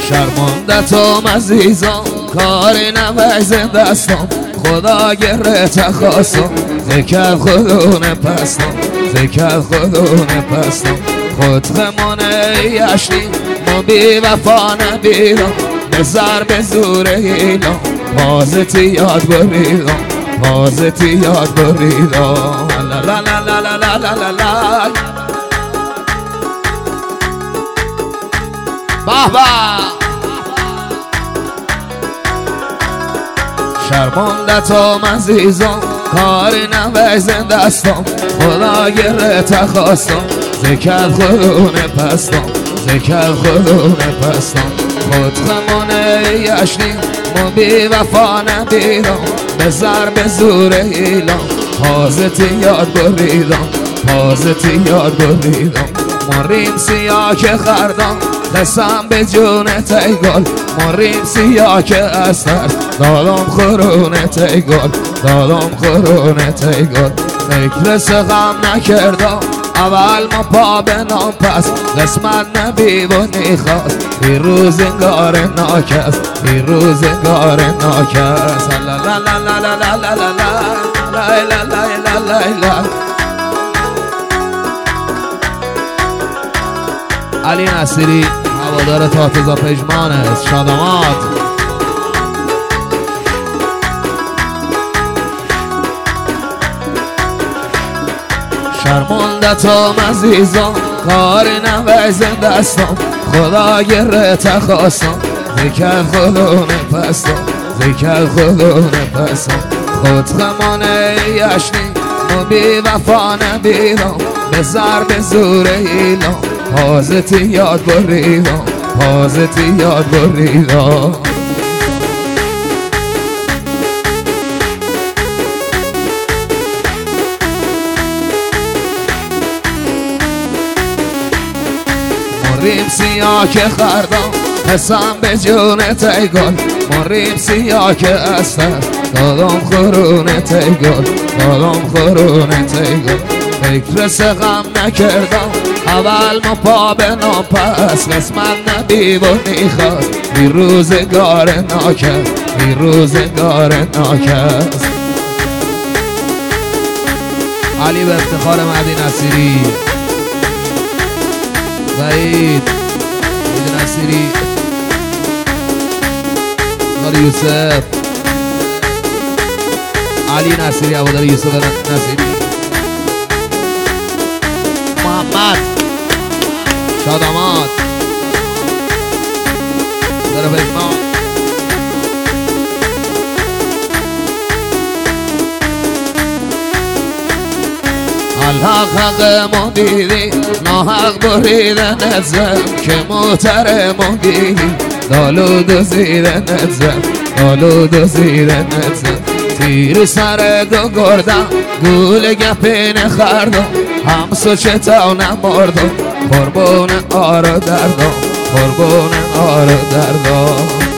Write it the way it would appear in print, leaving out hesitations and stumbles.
شرمندتم عزیزم کاری نویزن دستم خدا گره تخواستم ذکر خودونه پستم ذکر خودونه پستم خود خمانه یشتی ما بی وفا نبیدم بزر به زور ایلام پازتی یاد بریدم پازتی یاد بریدم لا لا لا لا لا لا لا لا بابا شرمندتم عزیزم کاری نویزن دستم خدا گره تخواستم ذکر خودونه پستم ذکر خودونه پستم خود خمانه یشتی ما بی وفا نبیدم بزر به زور ایلام پازتی یاد بریدم پازتی یاد بریدم مریم سیاه که خردم قسم به جون تیگل مریم سیاه که اثر دادم خورونه تیگل دادم خورونه تیگل فکر سقم نکردم اول ما پا به نام پس قسمت نبیبونی خواست بی روزگار ناکس بی روزگار ناکس لا لا لا لا لا لا لا لا لا لا لا لا علی نصیری هوادار تاتوزا پژمان است. شادامات شرمندتم عزیزم کاری نویزن دستم خدا گره تخواستم ذکر خودونه پستم ذکر خودونه پستم خود خمانه یشتی ما بی وفا نبیدم بزر به زور ایلام پازتی یاد بریدم پازتی یاد بریدم مریم سیاه که خردم قسم به جون تیگل مریم سیاه که اثر دادم خورونه تیگل دادم خورونه تیگل فکر سقم نکردم اول ما پا به نام پس قسمت نبیبونی خواست بی روزگار ناکس بی روزگار ناکس علی به افتخار مهدی نصیری وحید مهدی نصیری نار یوسف علی نصیری هوادار یوسف نصیری محمد شادامات در پژمان الحق حق ما دیدی ناحق بریدن ازم که محترم دیدی دالو دزیدن ازم دالو دزیدن ازم تیر سر دو گردم گول گپین خردم همسو چتا نماردم قربون آر دردم قربون آر دردم